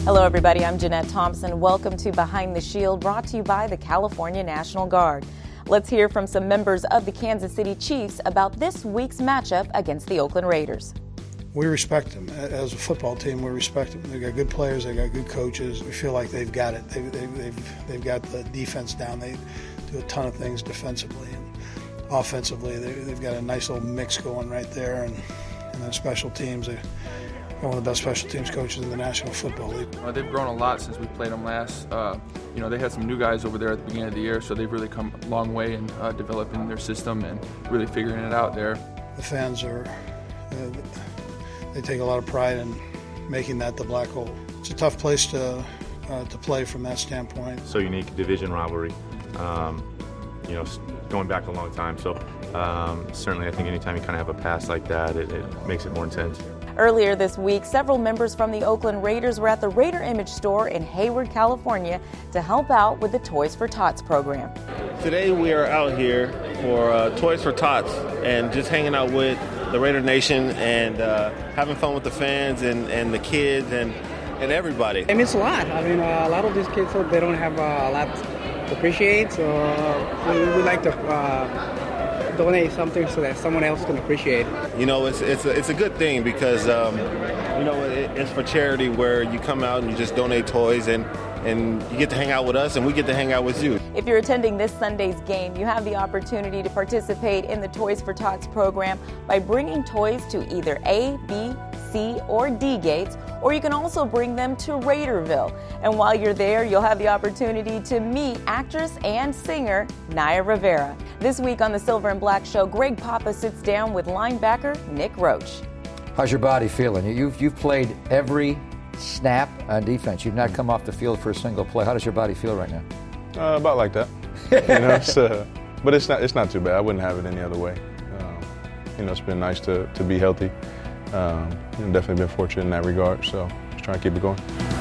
Hello, everybody. I'm Jeanette Thompson. Welcome to Behind the Shield, brought to you by the California National Guard. Let's hear from some members of the Kansas City Chiefs about this week's matchup against the Oakland Raiders. We respect them. As a football team, we respect them. They've got good players. They've got good coaches. We feel like they've got it. They've got the defense down. They do a ton of things defensively and offensively. They've got a nice little mix going right there. And then special teams, they're one of the best special teams coaches in the National Football League. They've grown a lot since we played them last. They had some new guys over there at the beginning of the year, so they've really come a long way in developing their system and really figuring it out there. The fans they take a lot of pride in making that the Black Hole. It's a tough place to play from that standpoint. So unique, division rivalry, going back a long time. So certainly I think anytime you kind of have a pass like that, it makes it more intense. Earlier this week, several members from the Oakland Raiders were at the Raider Image store in Hayward, California to help out with the Toys for Tots program. Today we are out here for Toys for Tots and just hanging out with the Raider Nation and having fun with the fans and the kids and everybody. It means a lot. I mean, a lot of these kids, they don't have a lot to appreciate, so we like to donate something so that someone else can appreciate it. You know, it's a good thing because, it's for charity where you come out and you just donate toys and you get to hang out with us and we get to hang out with you. If you're attending this Sunday's game, you have the opportunity to participate in the Toys for Tots program by bringing toys to either A, B, C, or D gates, or you can also bring them to Raiderville. And while you're there, you'll have the opportunity to meet actress and singer Naya Rivera. This week on the Silver and Black Show, Greg Papa sits down with linebacker Nick Roach. How's your body feeling? You've played every snap on defense. You've not come off the field for a single play. How does your body feel right now? About like that. But it's not too bad. I wouldn't have it any other way. It's been nice to be healthy. Definitely been fortunate in that regard. So just trying to keep it going.